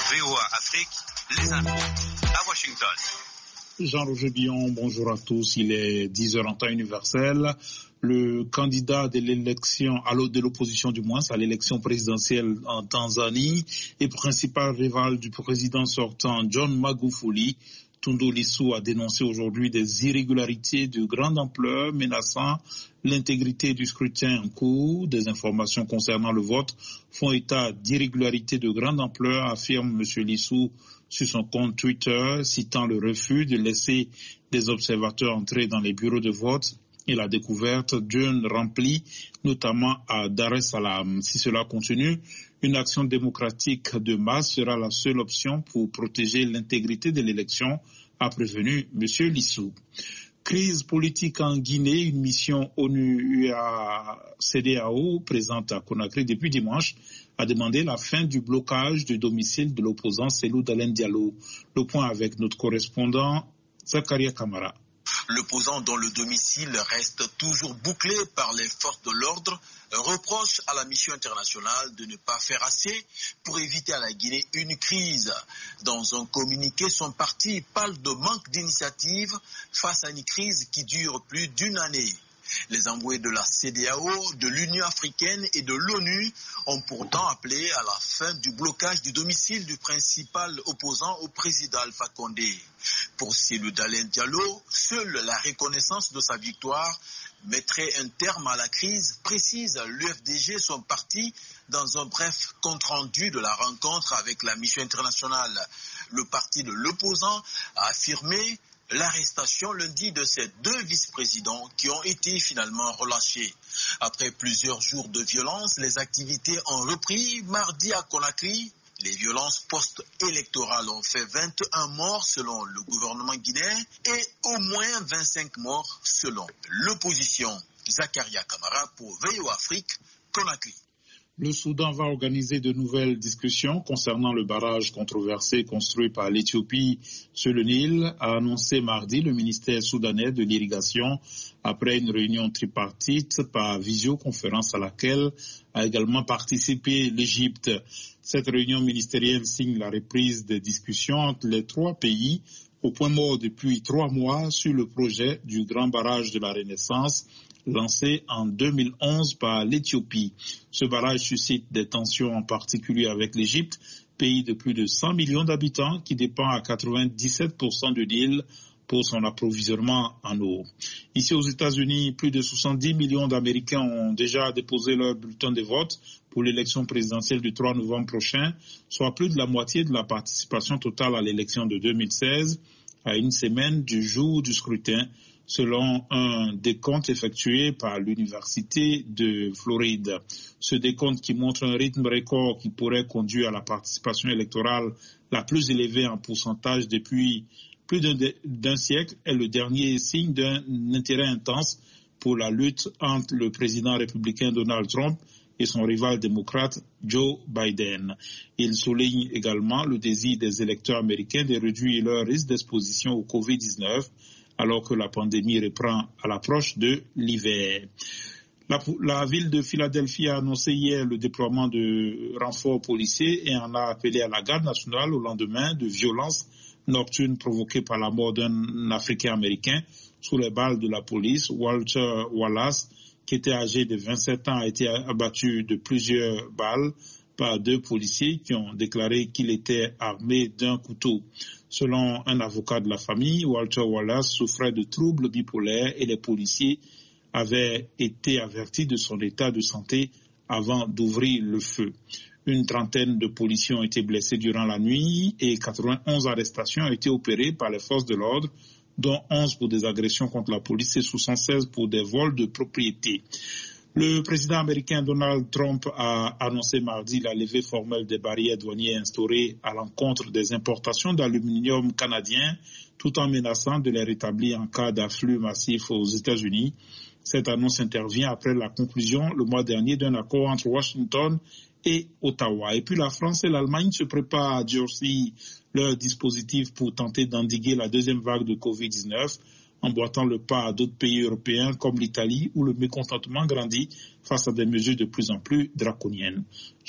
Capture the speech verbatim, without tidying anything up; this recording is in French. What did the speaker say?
V O A Afrique, les infos à Washington. Jean-Roger Billon, bonjour à tous. Il est dix heures en temps universel. Le candidat de l'élection, de l'opposition du moins, à l'élection présidentielle en Tanzanie et principal rival du président sortant John Magufuli, Tundu Lissu, a dénoncé aujourd'hui des irrégularités de grande ampleur menaçant l'intégrité du scrutin en cours. Des informations concernant le vote font état d'irrégularités de grande ampleur, affirme M. Lissu sur son compte Twitter, citant le refus de laisser des observateurs entrer dans les bureaux de vote et la découverte d'urnes remplies, notamment à Dar es Salaam. Si cela continue, une action démocratique de masse sera la seule option pour protéger l'intégrité de l'élection, a prévenu M. Lissu. Crise politique en Guinée, une mission ONU C D A O présente à Conakry depuis dimanche a demandé la fin du blocage du domicile de l'opposant Cellou Dalein Diallo. Le point avec notre correspondant Zakaria Kamara. L'opposant dont le domicile reste toujours bouclé par les forces de l'ordre reproche à la mission internationale de ne pas faire assez pour éviter à la Guinée une crise. Dans un communiqué, son parti parle de manque d'initiative face à une crise qui dure plus d'une année. Les envoyés de la C D A O, de l'Union africaine et de l'ONU ont pourtant appelé à la fin du blocage du domicile du principal opposant au président Alpha Condé. Pour Cellou Dalein Diallo, seule la reconnaissance de sa victoire mettrait un terme à la crise, précise l'U F D G, son parti, dans un bref compte-rendu de la rencontre avec la mission internationale. Le parti de l'opposant a affirmé l'arrestation lundi de ces deux vice-présidents qui ont été finalement relâchés. Après plusieurs jours de violence, les activités ont repris mardi à Conakry. Les violences post-électorales ont fait vingt et un morts selon le gouvernement guinéen et au moins vingt-cinq morts selon l'opposition. Zakaria Kamara pour V O A Afrique, Conakry. Le Soudan va organiser de nouvelles discussions concernant le barrage controversé construit par l'Éthiopie sur le Nil, a annoncé mardi le ministère soudanais de l'irrigation après une réunion tripartite par visioconférence à laquelle a également participé l'Égypte. Cette réunion ministérielle signe la reprise des discussions entre les trois pays au point mort depuis trois mois sur le projet du grand barrage de la Renaissance lancé en deux mille onze par l'Éthiopie. Ce barrage suscite des tensions en particulier avec l'Égypte, pays de plus de cent millions d'habitants qui dépend à quatre-vingt-dix-sept pour cent de l'île pour son approvisionnement en eau. Ici aux États-Unis, plus de soixante-dix millions d'Américains ont déjà déposé leur bulletin de vote pour l'élection présidentielle du trois novembre prochain, soit plus de la moitié de la participation totale à l'élection de deux mille seize, à une semaine du jour du scrutin, selon un décompte effectué par l'Université de Floride. Ce décompte qui montre un rythme record qui pourrait conduire à la participation électorale la plus élevée en pourcentage depuis plus d'un, d'un siècle est le dernier signe d'un intérêt intense pour la lutte entre le président républicain Donald Trump et son rival démocrate Joe Biden. Il souligne également le désir des électeurs américains de réduire leur risque d'exposition au covid dix-neuf alors que la pandémie reprend à l'approche de l'hiver. La, la ville de Philadelphie a annoncé hier le déploiement de renforts policiers et en a appelé à la garde nationale au lendemain de violences nocturnes provoquées par la mort d'un Africain-Américain sous les balles de la police. Walter Wallace, qui était âgé de vingt-sept ans, a été abattu de plusieurs balles par deux policiers qui ont déclaré qu'il était armé d'un couteau. Selon un avocat de la famille, Walter Wallace souffrait de troubles bipolaires et les policiers avaient été avertis de son état de santé avant d'ouvrir le feu. Une trentaine de policiers ont été blessés durant la nuit et quatre-vingt-onze arrestations ont été opérées par les forces de l'ordre, dont onze pour des agressions contre la police et soixante-seize pour des vols de propriété. Le président américain Donald Trump a annoncé mardi la levée formelle des barrières douanières instaurées à l'encontre des importations d'aluminium canadien, tout en menaçant de les rétablir en cas d'afflux massif aux États-Unis. Cette annonce intervient après la conclusion le mois dernier d'un accord entre Washington et Ottawa. Et puis la France et l'Allemagne se préparent à durcir leur dispositif pour tenter d'endiguer la deuxième vague de covid dix-neuf, emboîtant le pas à d'autres pays européens comme l'Italie où le mécontentement grandit face à des mesures de plus en plus draconiennes.